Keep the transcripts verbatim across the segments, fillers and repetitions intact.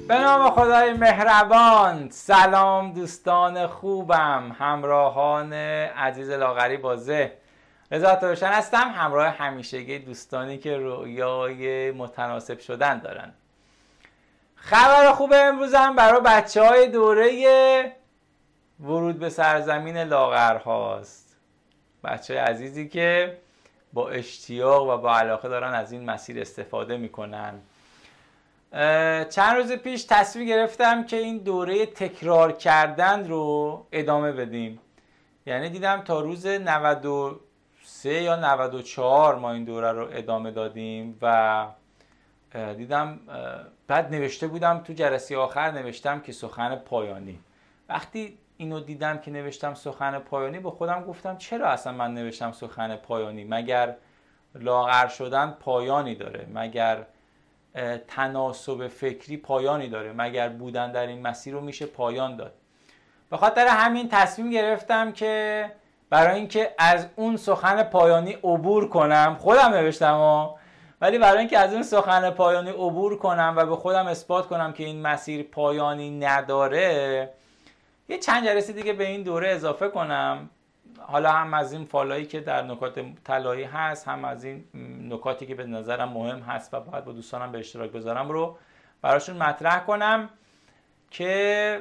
به نام خدای مهربان. سلام دوستان خوبم، همراهان عزیز لاغری بازه. رضا ترشن هستم، همراه همیشگی دوستانی که رویای متناسب شدن دارن. خبر خوب امروزم برای بچه های دوره ورود به سرزمین لاغرهاست. بچه های عزیزی که با اشتیاق و با علاقه دارن از این مسیر استفاده میکنن. چند روز پیش تصمیم گرفتم که این دوره تکرار کردن رو ادامه بدیم. یعنی دیدم تا روز نود و سه یا نود و چهار ما این دوره رو ادامه دادیم و دیدم بعد نوشته بودم تو جلسه آخر نوشتم که سخن پایانی. وقتی اینو دیدم که نوشتم سخن پایانی با خودم گفتم چرا اصلا من نوشتم سخن پایانی؟ مگر لاغر شدن پایانی داره؟ مگر تناسب فکری پایانی داره؟ مگر بودن در این مسیر رو میشه پایان داد؟ به خاطر همین تصمیم گرفتم که برای اینکه از اون سخن پایانی عبور کنم، خودم نوشتم ها، ولی برای اینکه از اون سخن پایانی عبور کنم و به خودم اثبات کنم که این مسیر پایانی نداره، یه چند جلسه دیگه به این دوره اضافه کنم. حالا هم از این فالایی که در نکات طلایی هست، هم از این نکاتی که به نظرم مهم هست و باید با دوستانم به اشتراک بذارم رو براشون مطرح کنم که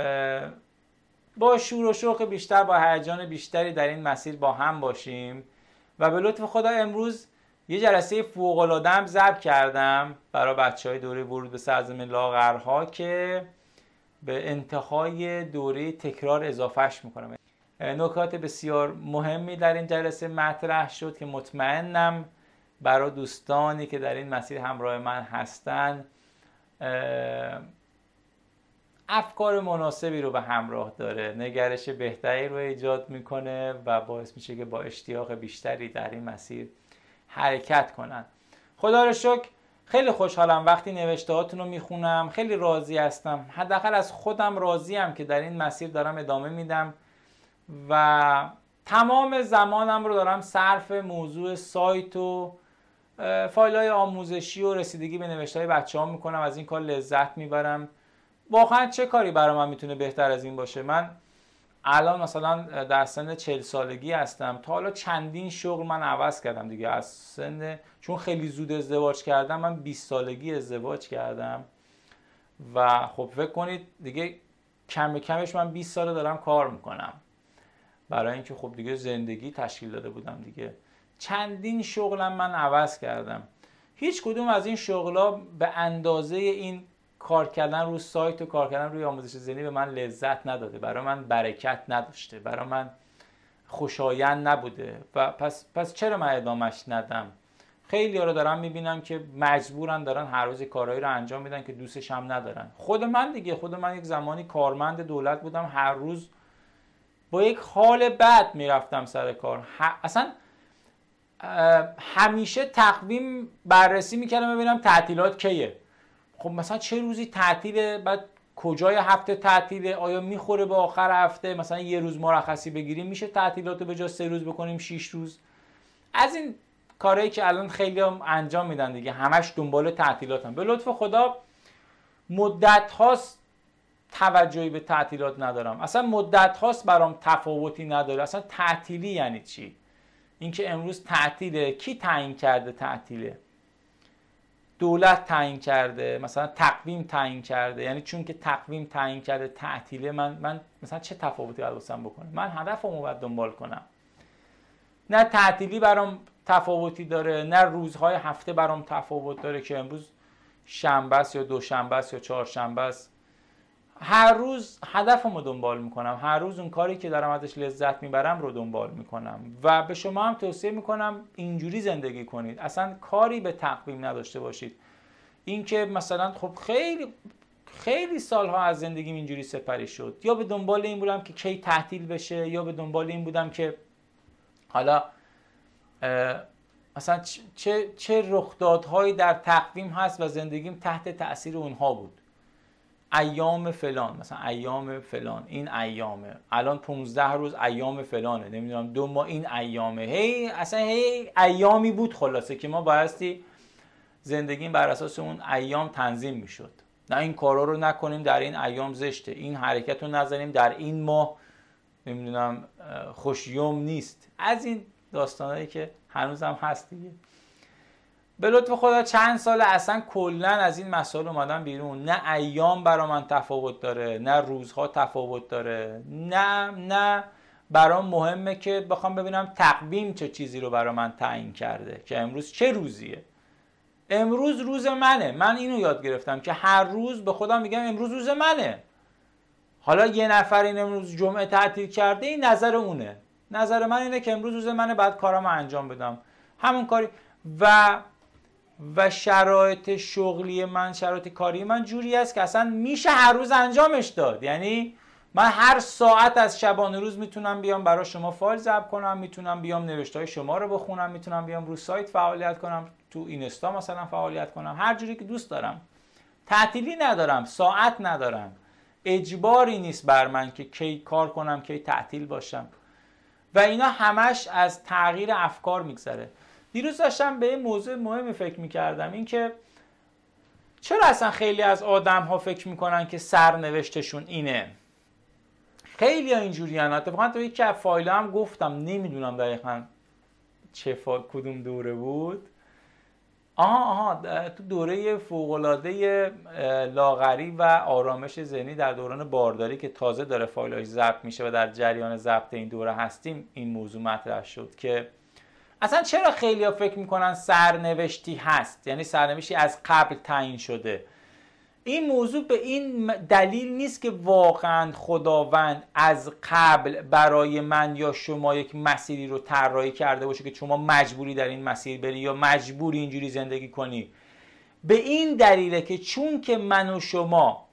با شور و شوق بیشتر، با هیجان بیشتری در این مسیر با هم باشیم. و به لطف خدا امروز یه جلسه فوق‌العاده‌ام ضبط کردم برای بچه‌های دوره ورود به سرزمین لاغرها که به انتهای دوره تکرار اضافهش میکنم. نکات بسیار مهمی در این جلسه مطرح شد که مطمئنم برای دوستانی که در این مسیر همراه من هستن افکار مناسبی رو به همراه داره، نگرش بهتری رو ایجاد میکنه و باعث میشه که با اشتیاق بیشتری در این مسیر حرکت کنن. خدا رو شکر خیلی خوشحالم وقتی نوشته هاتون رو میخونم، خیلی راضی هستم، حداقل از خودم راضیم که در این مسیر دارم ادامه میدم و تمام زمانم رو دارم صرف موضوع سایت و فایل‌های آموزشی و رسیدگی به نوشته‌های بچه‌ها میکنم. از این کار لذت میبرم. واقعا چه کاری برای من میتونه بهتر از این باشه؟ من الان مثلا در سن چهل سالگی هستم، تا حالا چندین شغل من عوض کردم دیگه. از سن، چون خیلی زود ازدواج کردم، من بیست سالگی ازدواج کردم و خب فکر کنید دیگه کم کمش من بیست ساله دارم کار میکنم، برای اینکه خب دیگه زندگی تشکیل داده بودم دیگه. چندین شغلم من عوض کردم. هیچ کدوم از این شغلا به اندازه این کار کردن روی سایت و کار کردن روی آموزش ذهنی به من لذت نداده، برای من برکت نداشته، برای من خوشایند نبوده و پس پس چرا من ادامش ندم؟ خیلی ها رو دارم میبینم که مجبورن دارن هر روز کارهایی رو انجام میدن که دوستش هم ندارن. خود من دیگه، خود من یک زمانی کارمند دولت بودم، هر روز با یک حال بد میرفتم سر کار. اصلا همیشه تقویم بررسی میکردم ببینم تعطیلات کیه. خب مثلا چه روزی تعطیله، بعد کجای هفته تعطیله، آیا میخوره به آخر هفته، مثلا یه روز مرخصی بگیریم میشه تعطیلات رو به جای سه روز بکنیم شش روز. از این کارهایی که الان خیلی هم انجام میدن دیگه، همش دنبال تعطیلاتن. به لطف خدا مدت هاست توجهی به تعطیلات ندارم، اصلا مدت هاست برام تفاوتی نداره. اصلا تعطیلی یعنی چی؟ اینکه امروز تعطیله، کی تعیین کرده تعطیله؟ دولت تعیین کرده، مثلا تقویم تعیین کرده. یعنی چون که تقویم تعیین کرده تعطیله، من من مثلا چه تفاوتی باید واسم بکنه؟ من هدفمو باید دنبال کنم. نه تعطیلی برام تفاوتی داره، نه روزهای هفته برام تفاوت داره که امروز شنبه است یا دوشنبه است یا چهارشنبه است. هر روز هدفمو دنبال میکنم، هر روز اون کاری که دارم ازش لذت میبرم رو دنبال میکنم و به شما هم توصیه میکنم اینجوری زندگی کنید، اصلا کاری به تقویم نداشته باشید. این که مثلا خب خیلی خیلی سالها از زندگیم اینجوری سپری شد، یا به دنبال این بودم که کی تعطیل بشه، یا به دنبال این بودم که حالا مثلا چه چه رخدادهایی در تقویم هست و زندگیم تحت تأثیر اونها بود. ایام فلان، مثلا ایام فلان، این ایامه، الان پونزده روز ایام فلانه، نمیدونم دو ماه این ایامه، هی اصلا هی ایامی بود خلاصه که ما بایستی زندگیم بر اساس اون ایام تنظیم میشد. نه این کارا رو نکنیم در این ایام زشته، این حرکت رو نزنیم در این ماه نمیدونم خوشیوم نیست. از این داستانایی که هنوزم هست دیگه. به لطف خدا چند سال اصلا کلا از این مسائل اومدن بیرون. نه ایام برا من تفاوت داره، نه روزها تفاوت داره، نه نه برام مهمه که بخوام ببینم تقویم چه چیزی رو برا من تعیین کرده که امروز چه روزیه. امروز روز منه. من اینو یاد گرفتم که هر روز به خودم میگم امروز روز منه. حالا یه نفر این امروز جمعه تعطیل کرده، این نظر اونه. نظر من اینه که امروز روز منه، بعد کارامو انجام بدم. همون کاری و و شرایط شغلی من، شرایط کاری من جوری است که اصلا میشه هر روز انجامش داد. یعنی من هر ساعت از شبانه روز میتونم بیام برای شما فایل ضبط کنم، میتونم بیام نوشته‌های شما رو بخونم، میتونم بیام رو سایت فعالیت کنم، تو اینستا مثلا فعالیت کنم، هر جوری که دوست دارم. تعطیلی ندارم، ساعت ندارم، اجباری نیست بر من که کی کار کنم کی تعطیل باشم. و اینا همش از تغییر افکار میگذره. دیروز داشتم به این موضوع مهمی فکر میکردم، این که چرا اصلا خیلی از آدم ها فکر میکنن که سرنوشتشون اینه. خیلی ها اینجوری هن. اتفاقا تو یکی از فایل هم گفتم، نمیدونم دقیقا چه فا... کدوم دوره بود. آها آها تو دوره فوق‌العاده لاغری و آرامش ذهنی در دوران بارداری که تازه داره فایل‌هاش ضبط میشه و در جریان ضبط این دوره هستیم، این موضوع مطرح شد که اصلا چرا خیلی‌ها فکر میکنن سرنوشتی هست، یعنی سرنوشتی از قبل تعیین شده. این موضوع به این دلیل نیست که واقعا خداوند از قبل برای من یا شما یک مسیری رو طراحی کرده باشه که شما مجبوری در این مسیر بری یا مجبوری اینجوری زندگی کنی. به این دلیله که چون که من و شما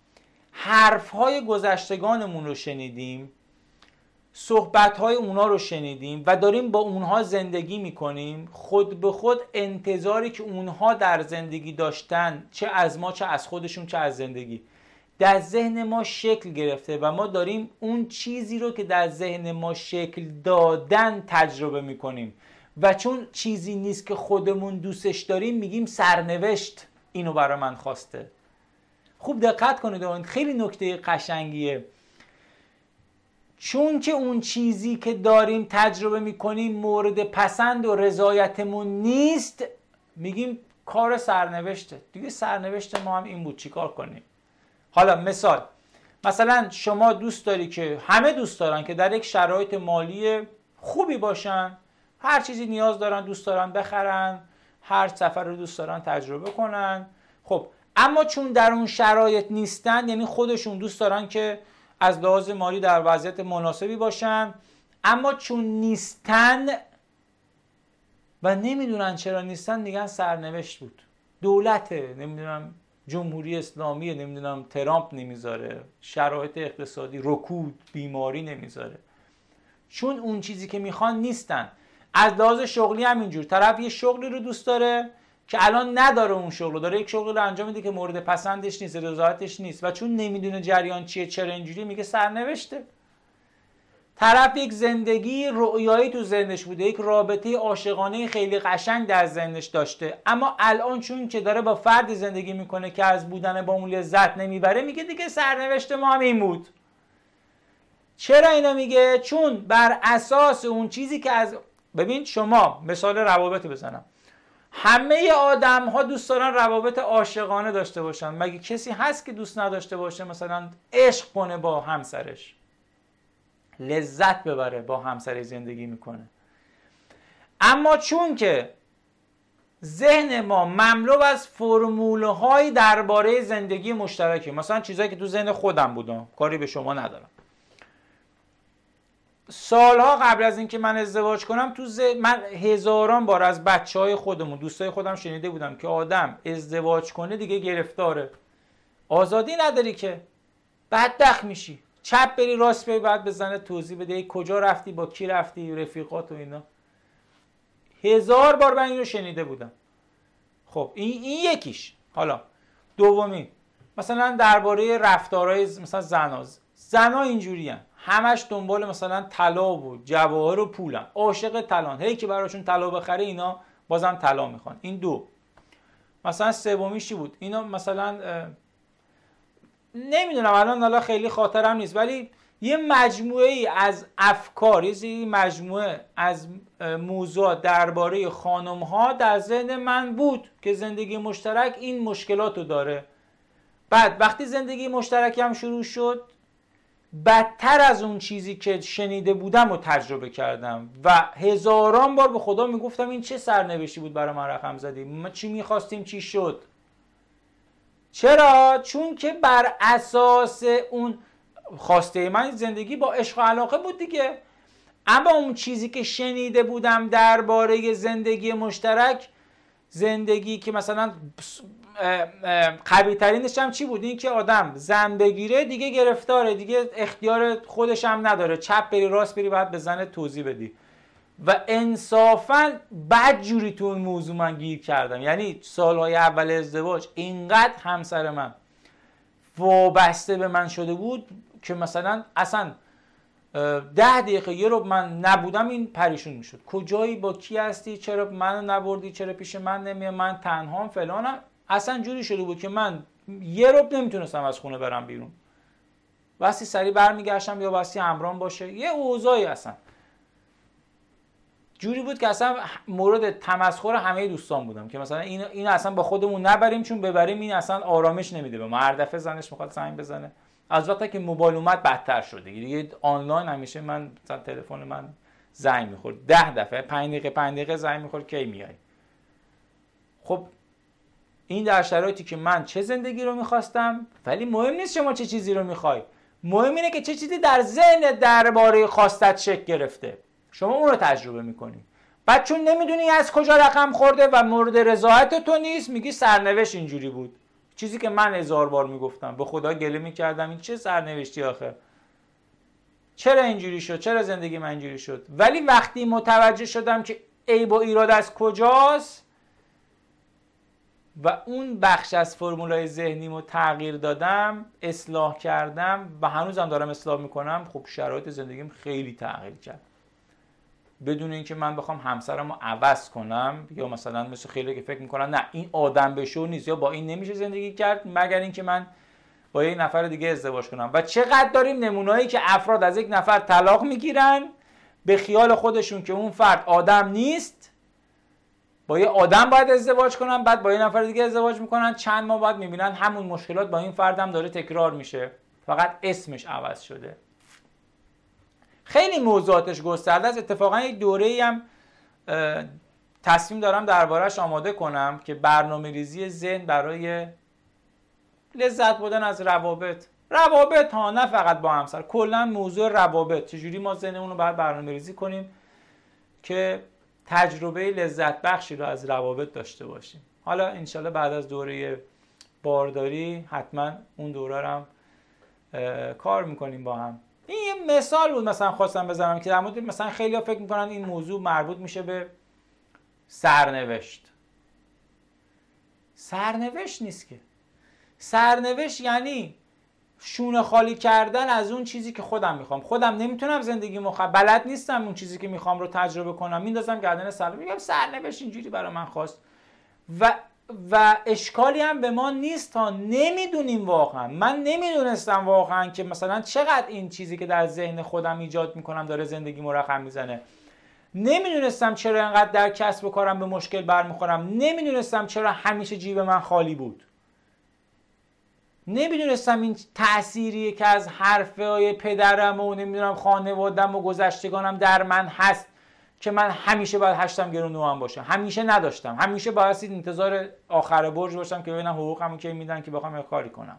حرفهای گذشتگانمون رو شنیدیم، صحبتهای اونا رو شنیدیم و داریم با اونها زندگی میکنیم، خود به خود انتظاری که اونها در زندگی داشتن، چه از ما چه از خودشون چه از زندگی، در ذهن ما شکل گرفته و ما داریم اون چیزی رو که در ذهن ما شکل دادن تجربه میکنیم و چون چیزی نیست که خودمون دوستش داریم میگیم سرنوشت اینو برای من خواسته. خوب دقت کنید، اون خیلی نکته قشنگیه. چون که اون چیزی که داریم تجربه میکنیم مورد پسند و رضایتمون نیست، میگیم کار سرنوشته دیگه. سرنوشت ما هم این بود، چی کار کنیم؟ حالا مثال، مثلا شما دوست داری که همه دوست دارن که در یک شرایط مالی خوبی باشن، هر چیزی نیاز دارن دوست دارن بخرن، هر سفر رو دوست دارن تجربه کنن. خب اما چون در اون شرایط نیستن، یعنی خودشون دوست دارن که از لحاظ مالی در وضعیت مناسبی باشن، اما چون نیستن و نمیدونن چرا نیستن، میگن سرنوشت بود، دولته، نمیدونم جمهوری اسلامی، نمیدونم ترامپ نمیذاره، شرایط اقتصادی، رکود، بیماری نمیذاره. چون اون چیزی که میخوان نیستن. از لحاظ شغلی هم اینجور، طرف یه شغلی رو دوست داره که الان نداره، اون شغل داره یک شغلی رو انجام میده که مورد پسندش نیست، رضایتش نیست و چون نمیدونه جریان چیه چرا اینجوری، میگه سرنوشته. طرف یک زندگی رؤیایی تو ذهنش بوده، یک رابطه عاشقانه خیلی قشنگ در ذهنش داشته، اما الان چون که داره با فردی زندگی میکنه که از بودن با اون لذت نمیبره، میگه دیگه سرنوشت ما هم این بود. چرا اینو میگه؟ چون بر اساس اون چیزی که از ببین، شما مثال روابط بزنم، همه آدم ها دوست دارن روابط عاشقانه داشته باشن. مگه کسی هست که دوست نداشته باشه مثلا عشق کنه با همسرش، لذت ببره با همسرش زندگی میکنه؟ اما چون که ذهن ما مملو از فرموله های درباره زندگی مشترکه، مثلا چیزایی که تو ذهن خودم بودم، کاری به شما ندارم، سالها قبل از اینکه من ازدواج کنم تو ز... من هزاران بار از بچهای خودمون، دوستای خودم شنیده بودم که آدم ازدواج کنه دیگه گرفتاره، آزادی نداری که، بدبخت میشی، چپ بری راست بری، بعد بزنه توضیح بده کجا رفتی، با کی رفتی، رفیقات و اینا. هزار بار من اینو شنیده بودم. خب این این یکیش. حالا دومی، مثلا درباره رفتارهای مثلا زنا، زنا اینجوریان، همش دنبال مثلا طلا و جواهر و پولن، عاشق طلان، هی که براشون طلا بخره اینا بازم طلا میخوان. این دو. مثلا سومیش چی بود؟ اینا مثلا نمیدونم الان حالا خیلی خاطرم نیست، ولی یه مجموعه ای از افکار، یه مجموعه از موضوعات درباره خانم ها در ذهن من بود که زندگی مشترک این مشکلات رو داره. بعد وقتی زندگی مشترک هم شروع شد، بدتر از اون چیزی که شنیده بودم و تجربه کردم و هزاران بار به خدا میگفتم این چه سرنوشتی بود برای من رقم زدیم، ما چی میخواستیم چی شد. چرا؟ چون که بر اساس اون خواسته من زندگی با عشق و علاقه بود دیگه، اما اون چیزی که شنیده بودم درباره زندگی مشترک، زندگی که مثلا قوی ترینش هم چی بود؟ این که آدم زن بگیره دیگه گرفتاره، دیگه اختیار خودش هم نداره، چپ بری راست بری باید به زن توضیح بدی. و انصافا بد جوری تو اون موضوع من گیر کردم. یعنی سالهای اول ازدواج اینقدر همسر من وابسته به من شده بود که مثلا اصلا ده دقیقه یه رو من نبودم این پریشون میشد. کجایی؟ با کی هستی؟ چرا منو نبردی؟ چرا پیش من نمیای؟ من تنهام فلانم. اصلا جوری شده بود که من یه رو نمیتونستم از خونه برم بیرون. واسه سری برمیگشتم یا واسه همراهم باشه. یه اوضاعی اصلا جوری بود که اصلا مورد تمسخر همه دوستان بودم که مثلا این این اصلا با خودمون نبریم، چون ببریم این اصلا آرامش نمیده به ما. هر دفعه زنش میخواد زنگ بزنه. از وقتی که موبایل اومد بدتر شده دیگه. آنلاین همیشه من مثلا تلفن من زنگ میخورد، ده دفعه پنج دقیقه پنج دقیقه زنگ میخورد کی میای. خب این در شرایطی که من چه زندگی رو میخواستم، ولی مهم نیست شما چه چیزی رو میخوای، مهم اینه که چه چیزی در ذهن درباره خواستت شکل گرفته، شما اون رو تجربه میکنی. بعد چون نمیدونی از کجا رقم خورده و مورد رضایت تو نیست، میگی سرنوشت اینجوری بود. چیزی که من هزار بار میگفتم، به خدا گله میکردم این چه سرنوشتی آخه، چرا اینجوری شد، چرا زندگی من اینجوری شد. ولی وقتی متوجه شدم که عیب و ایراد از کجاست و اون بخش از فرمولای ذهنیمو تغییر دادم، اصلاح کردم و هنوزم دارم اصلاح میکنم، خب شرایط زندگیم خیلی تغییر کرد. بدون اینکه من بخوام همسرمو عوض کنم، یا مثلا مثل خیلی که فکر میکنن نه این آدم بشو نیست یا با این نمیشه زندگی کرد مگر اینکه من با یک نفر دیگه ازدواج کنم. و چقدر داریم نمونهایی که افراد از یک نفر طلاق میگیرن به خیال خودشون که اون فرد آدم نیست، با یه آدم باید ازدواج کنن، بعد با یه نفر دیگه ازدواج میکنن، چند ماه بعد میبینن همون مشکلات با این فردم داره تکرار میشه، فقط اسمش عوض شده. خیلی موضوعاتش گسترده است. اتفاقا یک دوره‌ای هم تصمیم دارم درباره‌اش آماده کنم که برنامه‌ریزی ذهن برای لذت بردن از روابط. روابط ها، نه فقط با همسر، کلا موضوع روابط، چجوری ما ذهنمون رو باید برنامه‌ریزی کنیم که تجربه لذت بخشی رو از روابط داشته باشیم. حالا انشالله بعد از دوره بارداری حتما اون دوره رو هم کار میکنیم با هم. این یه مثال بود مثلا خواستم بزنم که در مورد مثلا خیلی‌ها فکر میکنن این موضوع مربوط میشه به سرنوشت. سرنوشت نیست که. سرنوشت یعنی شونه خالی کردن از اون چیزی که خودم میخوام. خودم نمیتونم زندگی مخ بلد نیستم اون چیزی که میخوام رو تجربه کنم، میندازم گردن سرنوشت، میگم سرنوشت اینجوری برای من خواست. و و اشکالی هم به ما نیست تا نمیدونیم واقعا. من نمیدونستم واقعا که مثلا چقدر این چیزی که در ذهن خودم ایجاد میکنم داره زندگیمو رقم میزنه. نمیدونستم چرا اینقدر در کسب و کارم به مشکل برمیخورم. نمیدونستم چرا همیشه جیب من خالی بود. نمیدونستم این تأثیریه که از حرفهای پدرم و نمیدونم خانوادم و گذشتگانم در من هست که من همیشه باید هشتم گرون نوام باشه. همیشه نداشتم. همیشه باید انتظار آخر برج باشم که ببینم حقوقمو کی میدن که بخوام کاری کنم.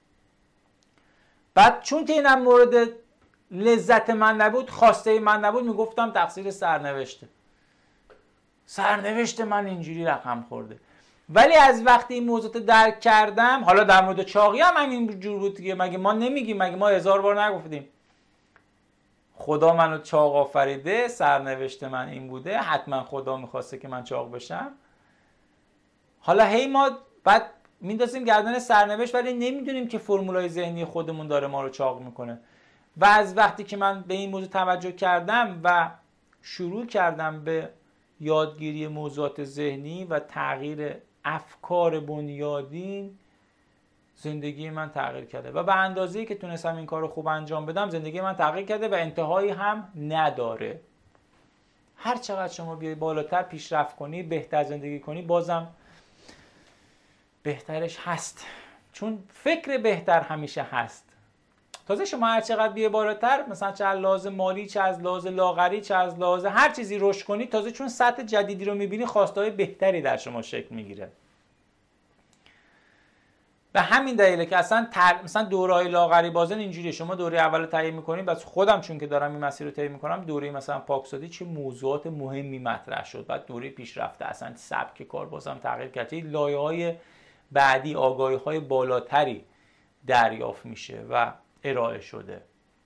بعد چون که اینم مورد لذت من نبود، خواسته من نبود، میگفتم تقصیر سرنوشته. سرنوشت من اینجوری رقم خورده. ولی از وقتی این موضوع درک کردم، حالا در مورد چاقی هم همین جور بود دیگه. مگه ما نمیگیم؟ مگه ما هزار بار نگفتیم خدا منو چاق آفریده، سرنوشت من این بوده، حتما خدا میخواسته که من چاق بشم. حالا هی ما بعد میندازیم گردن سرنوشت، ولی نمیدونیم که فرمولای ذهنی خودمون داره ما رو چاق میکنه. و از وقتی که من به این موضوع توجه کردم و شروع کردم به یادگیری موضوعات ذهنی و تغییر افکار بنیادین، زندگی من تغییر کرده و به اندازه‌ای که تونستم این کارو خوب انجام بدم زندگی من تغییر کرده و انتهایی هم نداره. هر چقدر شما بیای بالاتر پیشرفت کنی، بهتر زندگی کنی، بازم بهترش هست، چون فکر بهتر همیشه هست. تازه شما هر چقدر بیای بالاتر، مثلا چه از لحاظ مالی، چه از لحاظ لاغری، چه از لحاظ هر چیزی رشد کنی، تازه چون سطح جدیدی رو میبینی خواسته‌های بهتری در شما شکل میگیره. به همین دلیله که اصلا تر... مثلا دوره‌های لاغری بازن اینجوریه، شما دوره اول رو طی می‌کنید، بس خودم چون که دارم این مسیر رو طی می‌کنم، دوره مثلا پاکسازی چه موضوعات مهمی مطرح شد، بعد دوره پیشرفته اصلا سبک کار بازم تغییر کرد، لایه‌های بعدی، آگاهی‌های بالاتری دریافت میشه و ارائه شده.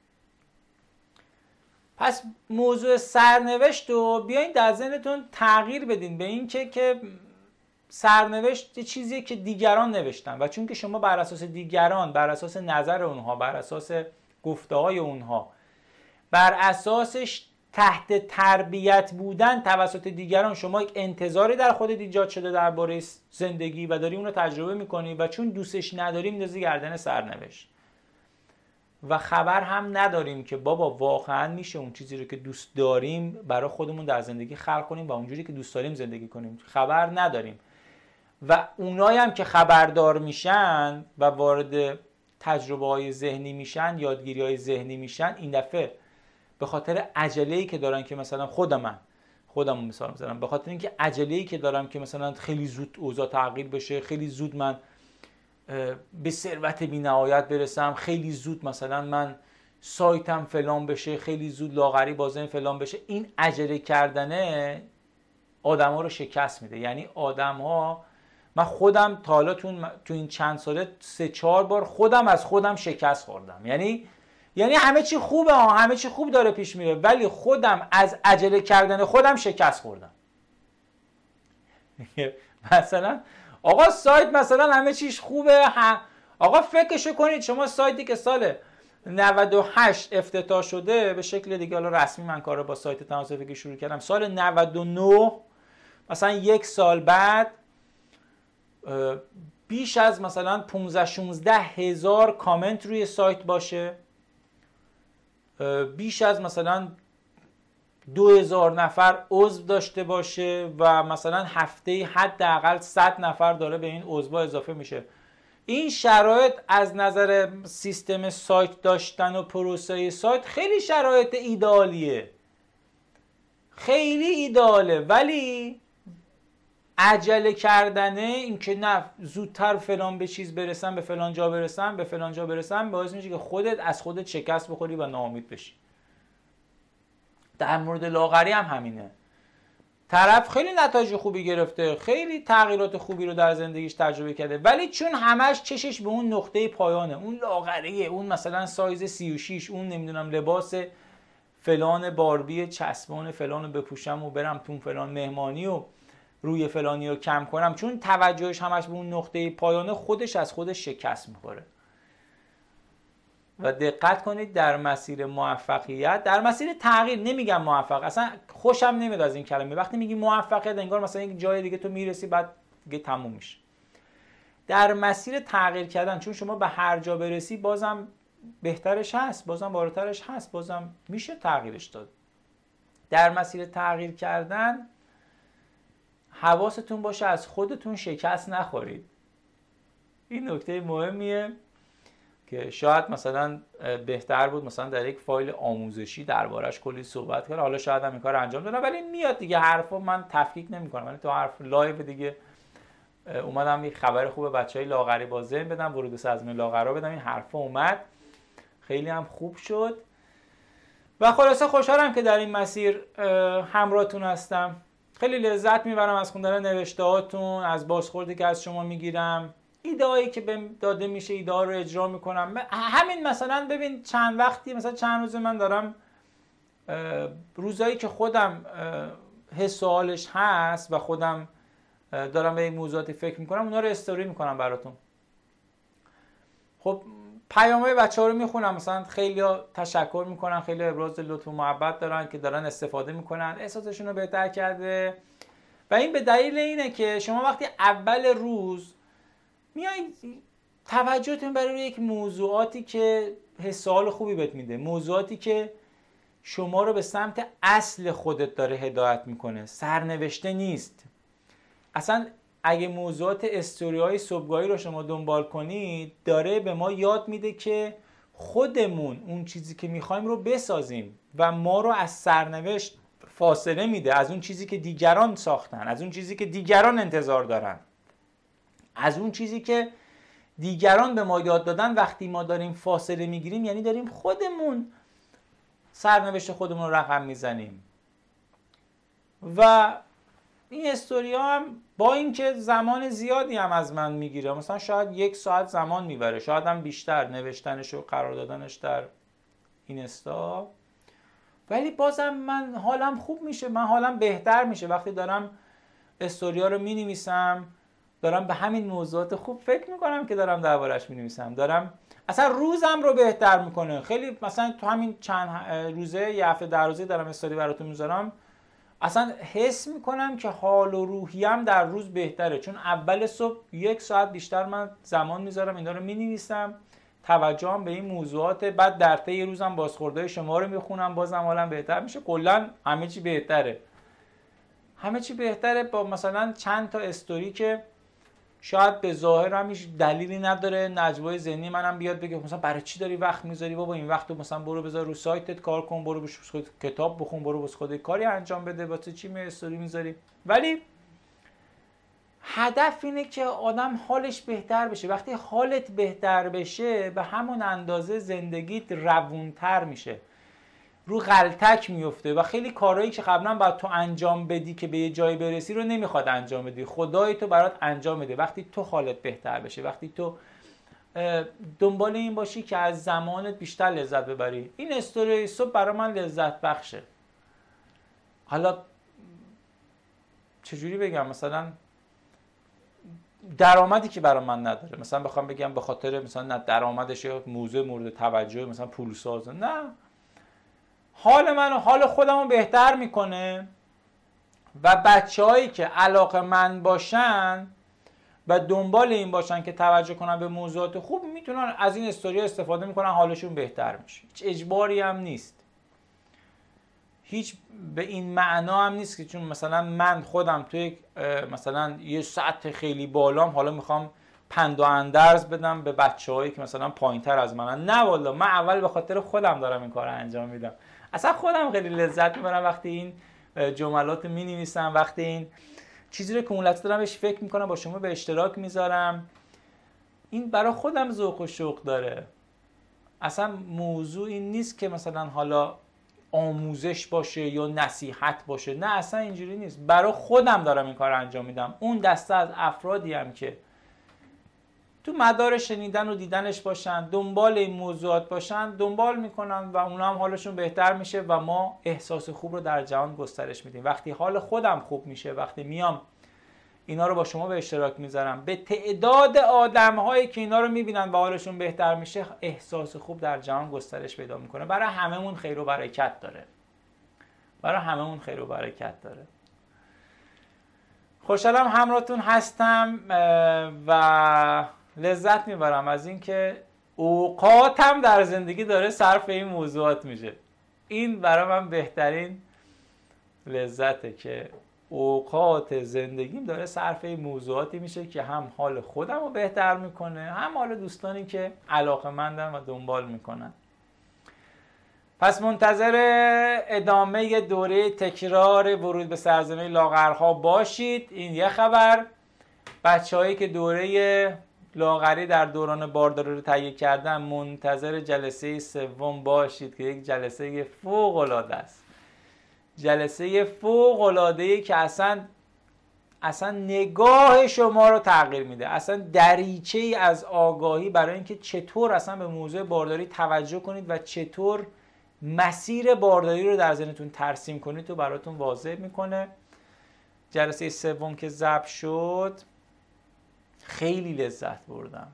پس موضوع سرنوشت رو بیاین در ذهنتون تغییر بدین به این که که سرنوشت چیزیه که دیگران نوشتن و چون که شما بر اساس دیگران، بر اساس نظر اونها، بر اساس گفته‌های اونها، بر اساسش تحت تربیت بودن توسط دیگران، شما یک انتظاری در خودت ایجاد شده درباره زندگی و داری اون رو تجربه میکنی و چون دوستش نداریم میندازی گردن سرنوشت و خبر هم نداریم که بابا واقعا میشه اون چیزی رو که دوست داریم برای خودمون در زندگی خلق کنیم و اونجوری که دوست داریم زندگی کنیم. خبر نداریم و اونایی هم که خبردار میشن و وارد تجربه های ذهنی میشن، یادگیری های ذهنی میشن، این دفعه به خاطر عجله‌ای که دارن که مثلا خودم من خودم مثال میزنم، به خاطر اینکه عجله‌ای که دارم که مثلا خیلی زود اوضاع تغییر بشه، خیلی زود من به ثروت بی‌نهایت برسم، خیلی زود مثلا من سایتم فلان بشه، خیلی زود لاغری بازم فلان بشه، این عجله کردنه آدم‌ها رو شکست میده. یعنی آدم‌ها، من خودم تا حالا تو این چند ساله سه چهار بار خودم از خودم شکست خوردم. یعنی یعنی همه چی خوبه ها، همه چی خوب داره پیش میره، ولی خودم از عجله کردن خودم شکست خوردم. مثلا آقا سایت مثلا همه چیش خوبه، هم... آقا فکرشو کنید شما سایتی که سال نود و هشت افتتاح شده به شکل دیگه، حالا رسمی من کارو با سایت تماس فکری شروع کردم، سال نود و نه مثلا یک سال بعد بیش از مثلا پانزده شانزده هزار کامنت روی سایت باشه، بیش از مثلا دو هزار نفر عضو داشته باشه و مثلا هفته حداقل صد نفر داره به این عضوها اضافه میشه. این شرایط از نظر سیستم سایت داشتن و پروسه سایت خیلی شرایط ایدئالیه، خیلی ایدئاله، ولی عجله کردنه، این که نه زودتر فلان به چیز برسم، به فلان جا برسم، به فلان جا برسم، باعث میشه که خودت از خودت شکست بخوری و ناامید بشی. در مورد لاغری هم همینه. طرف خیلی نتایج خوبی گرفته، خیلی تغییرات خوبی رو در زندگیش تجربه کرده، ولی چون همش چشش به اون نقطه پایانه، اون لاغریه، اون مثلا سایز سی و شش، اون نمیدونم لباس فلان باربی چسبان فلان رو بپوشم و برم تو فلان مهمانی و روی فلانی رو کم کنم، چون توجهش همش به اون نقطه پایانه، خودش از خودش شکست میخوره. و دقت کنید در مسیر موفقیت، در مسیر تغییر، نمیگم موفق، اصلا خوشم نمیاد از این کلمه، وقتی میگی موفقیت انگار مثلا یک جای دیگه تو میرسی بعد دیگه تموم میشه. در مسیر تغییر کردن، چون شما به هر جا برسی بازم بهترش هست، بازم بالاترش هست، بازم میشه تغییرش داد. در مسیر تغییر کردن حواستون باشه از خودتون شکست نخورید. این نکته مهمیه که شاید مثلا بهتر بود مثلا در یک فایل آموزشی دربارش کلی صحبت کنم، حالا شاید هم این کار انجام دادم، ولی میاد دیگه، حرفا من تفکیک نمی‌کنم، ولی تو حرف لایو دیگه اومدم یک خبر خوب بچهای لاغری با ذهن بدم، ورود سازمان لاغرا بدم، این حرفا اومد، خیلی هم خوب شد و خلاصه خوشحالم که در این مسیر همراهتون هستم. خیلی لذت میبرم از خوندن نوشته‌هاتون، از بازخوردی که از شما میگیرم، ایده‌هایی که بهم داده میشه ایده‌ها رو اجرا میکنم. همین مثلا ببین چند وقتی، مثلا چند روز من دارم روزایی که خودم حس و حالش هست و خودم دارم به این موضوعاتی فکر میکنم، اونا رو استوری میکنم براتون. خب پیام‌های بچه‌ها رو میخونم، مثلا خیلی‌ها تشکر میکنن، خیلی ابراز لطف و محبت دارن که دارن استفاده میکنن، احساسشون رو بهتر کرده و این به دلیل اینه که شما وقتی اول روز میای توجهتون برای روی یک موضوعاتی که حس و حال خوبی بهت میده، موضوعاتی که شما رو به سمت اصل خودت داره هدایت میکنه، سرنوشته نیست. اصلا اگه موضوعات استوری‌های صبحگاهی رو شما دنبال کنید، داره به ما یاد میده که خودمون اون چیزی که میخوایم رو بسازیم و ما رو از سرنوشت فاصله میده، از اون چیزی که دیگران ساختن، از اون چیزی که دیگران انتظار دارن، از اون چیزی که دیگران به ما یاد دادن. وقتی ما داریم فاصله میگیریم یعنی داریم خودمون سرنوشت خودمون رو رقم میزنیم. و این استوریا هم با اینکه زمان زیادی هم از من میگیره، مثلا شاید یک ساعت زمان میبره، شاید هم بیشتر، نوشتنش و قرار دادنش در اینستا، ولی بازم من حالم خوب میشه، من حالم بهتر میشه وقتی دارم استوریا رو مینویسم، دارم به همین موضوعات خوب فکر میکنم که دارم دربارش مینویسم، دارم اصلا روزم رو بهتر میکنه. خیلی مثلا تو همین چند روزه، یه هفته در روزه دارم استوری براتون میذارم، اصلا حس میکنم که حال و روحیم در روز بهتره، چون اول صبح یک ساعت بیشتر من زمان میذارم اینا رو مینویسم، توجهم به این موضوعات، بعد در طی روزم بازخوردهای شما رو میخونم، بازم حالم بهتر میشه، کلا همه چی بهتره. همه چی بهتره با مثلا چند تا استوری که شاید به ظاهر هم هیچ دلیلی نداره، نجوای ذهنی منم بیاد بگه مثلا برای چی داری وقت میذاری بابا، این وقتو مثلا برو بذار رو سایتت کار کن، برو بش خود کتاب بخون، برو واسه خودت کاری انجام بده، واسه چی می استوری میذاری؟ ولی هدف اینه که آدم حالش بهتر بشه. وقتی حالت بهتر بشه به همون اندازه زندگیت روونتر میشه، رو غلطک میفته و خیلی کارهایی که قبلا باید تو انجام بدی که به یه جایی برسی رو نمیخواد انجام بدی، خدای تو برات انجام بده. وقتی تو حالت بهتر بشه، وقتی تو دنبال این باشی که از زمانت بیشتر لذت ببری. این استوری صبح برای من لذت بخشه. حالا چجوری بگم، مثلا درآمدی که برای من نداره، مثلا بخوام بگم به خاطر مثلا نه درآمدش یا موضوع مورد توجه مثلا پول سازه، نه، حال منو، حال خودمو بهتر میکنه و بچه‌هایی که علاقه‌مند باشن و دنبال این باشن که توجه کنن به موضوعات خوب، میتونن از این استوری استفاده میکنن، حالشون بهتر میشه. هیچ اجباری هم نیست، هیچ به این معنا هم نیست که چون مثلا من خودم توی مثلا یه سطح خیلی بالام حالا میخوام پند و اندرز بدم به بچه‌هایی که مثلا پایین‌تر از منن. نه والا، من اول به خاطر خودم دارم این کارو انجام میدم. اصلا خودم خیلی لذت میبرم وقتی این جملات مینویسم، وقتی این چیزی رو که اون لحظه دارم بهش فکر میکنم با شما به اشتراک میذارم. این برای خودم ذوق و شوق داره. اصلا موضوع این نیست که مثلا حالا آموزش باشه یا نصیحت باشه، نه اصلا اینجوری نیست، برای خودم دارم این کار رو انجام میدم. اون دسته از افرادی هم که تو مدار شنیدن و دیدنش باشن، دنبال این موضوعات باشن، دنبال میکنن و اونا هم حالشون بهتر میشه و ما احساس خوب رو در جهان گسترش میدیم. وقتی حال خودم خوب میشه، وقتی میام اینا رو با شما به اشتراک میذارم، به تعداد آدم‌هایی که اینا رو میبینن و حالشون بهتر میشه، احساس خوب در جهان گسترش پیدا میکنه. برای هممون خیر و برکت داره. برای هممون خیر و برکت داره. خوشحالم همراهتون هستم و لذت میبرم از اینکه اوقاتم در زندگی داره صرف این موضوعات میشه. این برای من بهترین لذته که اوقات زندگیم داره صرف این موضوعاتی میشه که هم حال خودم رو بهتر میکنه، هم حال دوستانی که علاقه‌مندن و دنبال میکنن. پس منتظر ادامه دوره تکرار ورود به سرزمین لاغرها باشید. این یه خبر. بچه‌هایی که دوره لاغری در دوران بارداری رو تهیه کردن، منتظر جلسه سوم باشید که یک جلسه فوق‌العاده است. جلسه فوق‌العاده‌ای که اصلا اصلا نگاه شما رو تغییر میده، اصلا دریچه‌ای از آگاهی برای اینکه چطور اصلا به موضوع بارداری توجه کنید و چطور مسیر بارداری رو در ذهنتون ترسیم کنید تو براتون واضح میکنه. جلسه سوم که ضبط شد خیلی لذت بردم،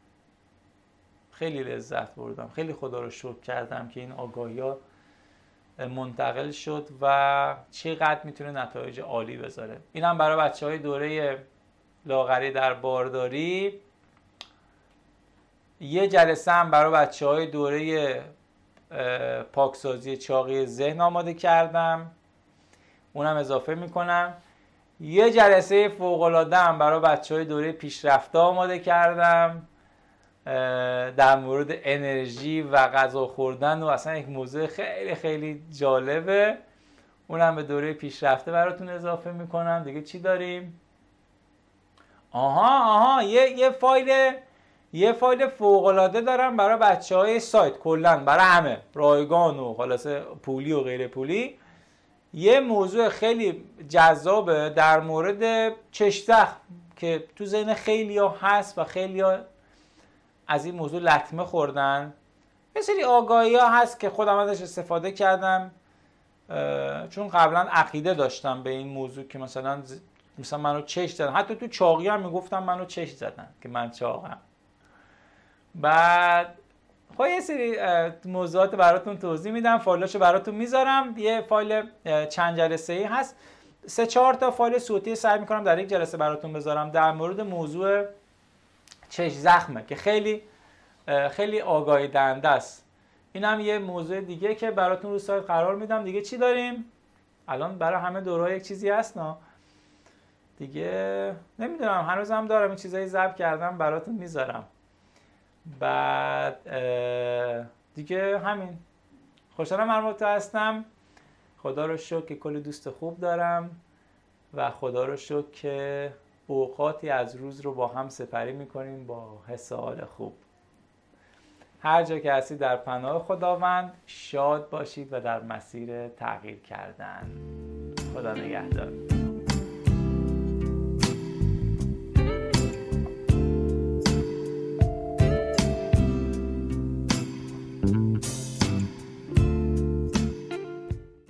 خیلی لذت بردم، خیلی خدا رو شکر کردم که این آگاهی‌ها منتقل شد و چقدر میتونه نتایج عالی بذاره. این هم برای بچه های دوره لاغری در بارداری یه جلسه هم برای بچه های دوره پاکسازی چاقی ذهن آماده کردم، اونم اضافه میکنم. یه جلسه فوق‌العاده هم برای بچه های دوره پیشرفته آماده کردم در مورد انرژی و غذا خوردن و اصلا یک موضوع خیلی خیلی جالبه، اونم به دوره پیشرفته براتون اضافه میکنم. دیگه چی داریم؟ آها آها یه یه فایل یه فایل فوق‌العاده دارم برای بچه‌های سایت، کلاً برای همه، رایگان و خلاصه پولی و غیر پولی. یه موضوع خیلی جذابه در مورد چشم زخم که تو ذهن خیلی‌ها هست و خیلی‌ها از این موضوع لطمه خوردن. یه سری آگاهی‌ها هست که خودم ازش استفاده کردم، چون قبلا عقیده داشتم به این موضوع که مثلا مثلا منو چش زدن، حتی تو چاقی هم میگفتم منو چش زدن که من چاقم. بعد خب یه سری موضوعات براتون توضیح میدم، فایلاشو براتون میذارم. یه فایل چند جلسه‌ای هست، سه چهار تا فایل صوتی سعی میکنم در یک جلسه براتون بذارم در مورد موضوع چشم زخمه که خیلی خیلی آگاهی دهنده است. این هم یه موضوع دیگه که براتون رو سایت قرار میدم. دیگه چی داریم؟ الان برای همه دوره‌ها یک چیزی هست نه دیگه، نمیدونم، هنوزم دارم این چیزایی ضبط کردم براتون میذارم. بعد دیگه همین، خوشحالم من با تو هستم. خدا رو شکر که کلی دوست خوب دارم و خدا رو شکر که اوقاتی از روز رو با هم سپری میکنیم با حس و حال خوب. هر جا که هستید در پناه خداوند شاد باشید و در مسیر تغییر کردن. خدا نگهدار.